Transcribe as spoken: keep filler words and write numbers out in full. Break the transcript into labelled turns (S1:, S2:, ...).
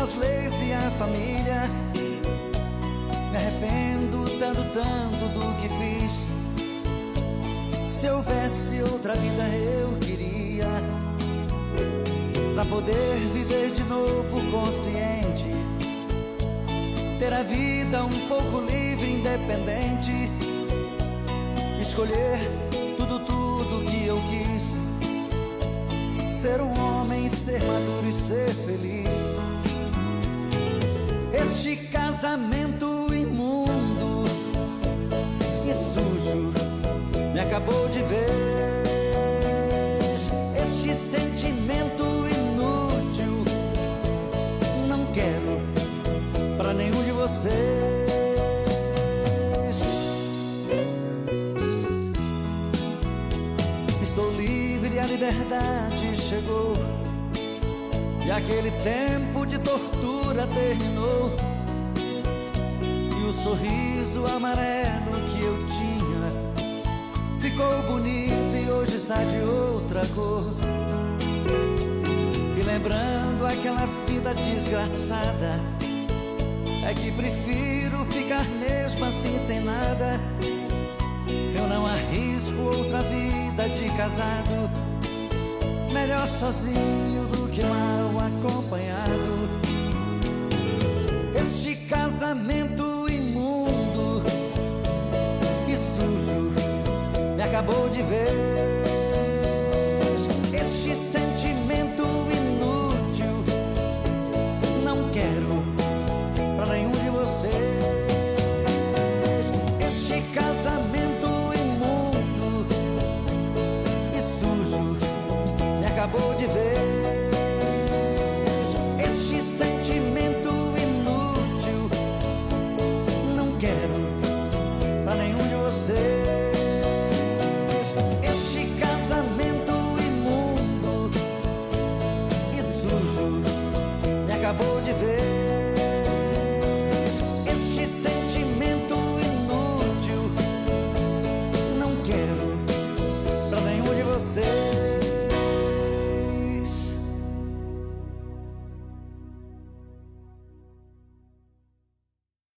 S1: as leis e a família. Me arrependo tanto, tanto do que fiz. Se houvesse outra vida eu queria, pra poder viver de novo consciente, ter a vida um pouco livre, independente, escolher tudo, tudo que eu quis, ser um homem, ser maduro e ser feliz. Este casamento imundo e sujo me acabou de vez. Este sentimento inútil não quero pra nenhum de vocês. Estou livre, a liberdade chegou, e aquele tempo de tortura terminou. E o sorriso amarelo que eu tinha ficou bonito e hoje está de outra cor. E lembrando aquela vida desgraçada, é que prefiro ficar mesmo assim sem nada. Eu não arrisco outra vida de casado, melhor sozinho do que mal acompanhado. Este casamento imundo e sujo me acabou de ver.